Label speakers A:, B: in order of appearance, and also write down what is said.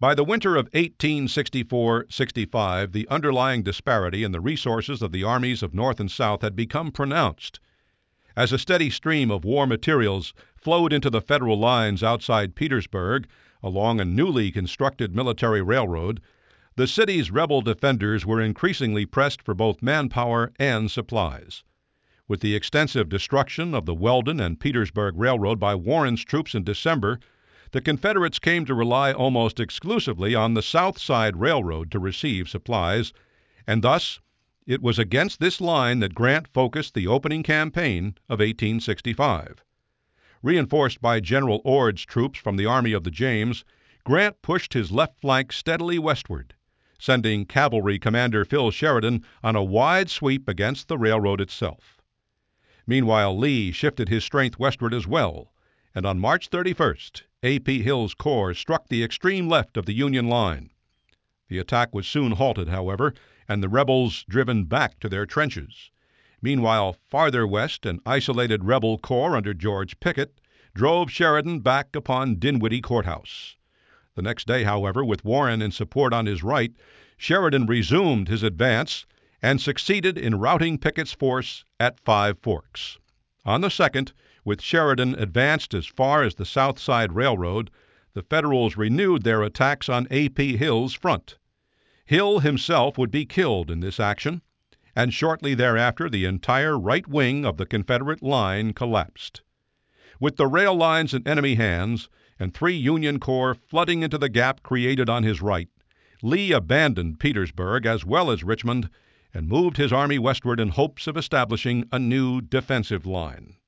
A: By the winter of 1864-65, the underlying disparity in the resources of the armies of North and South had become pronounced. As a steady stream of war materials flowed into the Federal lines outside Petersburg along a newly constructed military railroad, the city's rebel defenders were increasingly pressed for both manpower and supplies. With the extensive destruction of the Weldon and Petersburg Railroad by Warren's troops in December, the Confederates came to rely almost exclusively on the South Side Railroad to receive supplies, and thus it was against this line that Grant focused the opening campaign of 1865. Reinforced by General Ord's troops from the Army of the James, Grant pushed his left flank steadily westward, sending Cavalry Commander Phil Sheridan on a wide sweep against the railroad itself. Meanwhile, Lee shifted his strength westward as well, and on March 31st, A.P. Hill's corps struck the extreme left of the Union line. The attack was soon halted, however, and the rebels driven back to their trenches. Meanwhile, farther west, an isolated rebel corps under George Pickett drove Sheridan back upon Dinwiddie Courthouse. The next day, however, with Warren in support on his right, Sheridan resumed his advance and succeeded in routing Pickett's force at Five Forks. On the 2nd, with Sheridan advanced as far as the South Side Railroad, the Federals renewed their attacks on A.P. Hill's front. Hill himself would be killed in this action, and shortly thereafter the entire right wing of the Confederate line collapsed. With the rail lines in enemy hands and 3 Union corps flooding into the gap created on his right, Lee abandoned Petersburg as well as Richmond and moved his army westward in hopes of establishing a new defensive line.